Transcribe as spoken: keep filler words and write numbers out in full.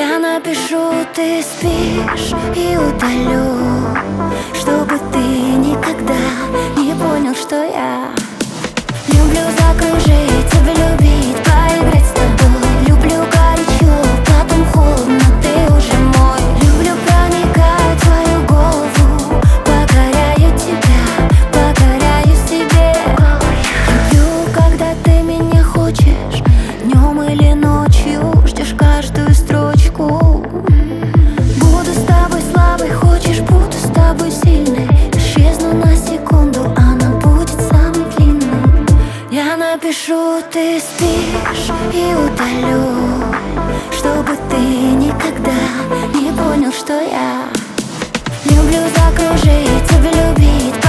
Я напишу, ты спишь, и удалю, чтобы ты никогда не понял, что я люблю закружить, влюбить, поиграть с тобой. Люблю горячо, потом холодно, ты уже мой. Люблю проникать в твою голову, покоряю тебя, покоряю себе. Люблю, когда ты меня хочешь, днем или ночью, ждешь каждую строчку. Буду с тобой слабой, хочешь, буду с тобой сильной. Исчезну на секунду, она будет самой длинной. Я напишу, ты спишь, и удалю, чтобы ты никогда не понял, что я люблю закружить, влюбить,